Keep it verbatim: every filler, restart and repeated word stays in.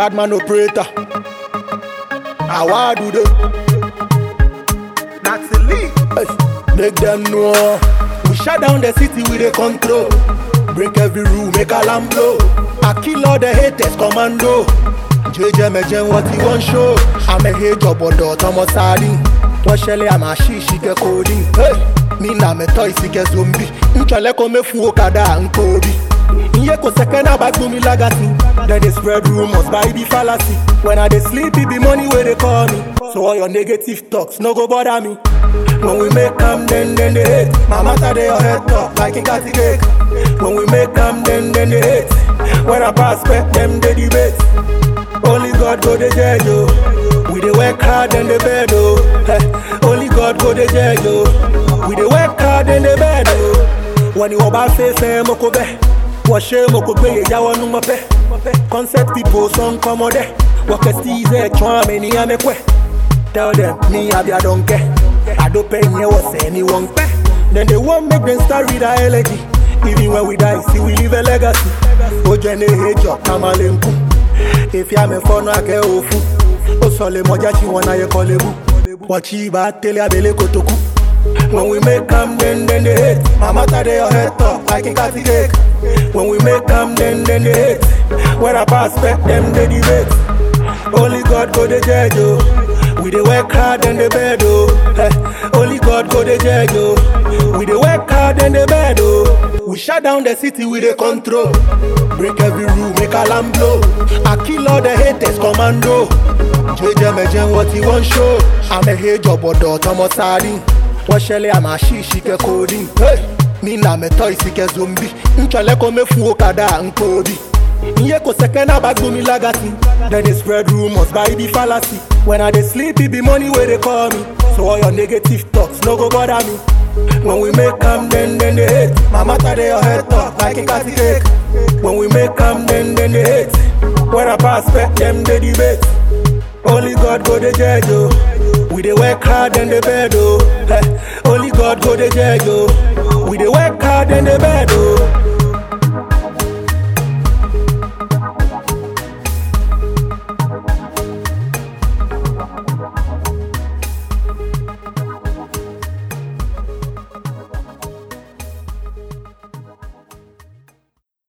bad man operator. How do they? That's the league. Hey, make them know. We shut down the city with a control. Break every rule, make alarm blow. I kill all the haters, commando. J J Mejen what he want show. I'm a hate job on the Thomas Harding. What shall I'm a she, she get coding. Hey, me na me toy, she get zombie. Nchale kome fu kada and Kobe. Nye ko sekena back to me legacy. Then they spread rumors by the fallacy. When I dey sleep, it be money where they call me. So all your negative talks, no go bother me. When we make them, then then they hate. My matter they your head top like in catty cake. When we make them, then then they hate. When I pass back them, they debate. Only God go the judge, yo. We dey work hard in the bed, oh. Hey, only God go the judge, yo. We dey work hard in the bed, oh. When you about face, moko be. Washe moko be, ya wanu mape. Concept people song come on there. Walk a steeze, chwa me ni amekwe. Tell them me I be a donkey. I don't pay me what anyone pay. Then they won't make them start with a elegy. Even when we die, see we leave a legacy. Ojene hejo kamalenku. If ya me for no ake ofu. Osole moja chi wana ye kolebu. Wachi ba tele abele kotoku. When we make them, then then they hate. My matter they your head top like in catty cake. When we make them, then then they hate. When I pass back them they debate. Only God go the judge, oh. We dey work hard in the bed, oh. Hey, only God go the judge, oh. We dey work hard in the bed, oh. We shut down the city with a control. Break every rule, make alarm blow. I kill all the haters, commando. J J Mejen what he want show. I'm a hate job or Thomas Harding. What shall I'm a she, she get coding. Hey, me na me toy, she get zombie. Nchale kome fu kada and Kobe. Nye ko sekena back to me legacy. Then they spread rumors by the fallacy. When I dey sleep, it be money where they call me. So all your negative talks, no go bother me. When we make them, then then they hate. My matter they your head top like in catty cake. When we make them, then then they hate. When I pass back them, they debate. Only God go the judge, oh. We dey work hard in the bed, oh. Hey, only God go the judge, oh. We dey work hard in the bed, oh.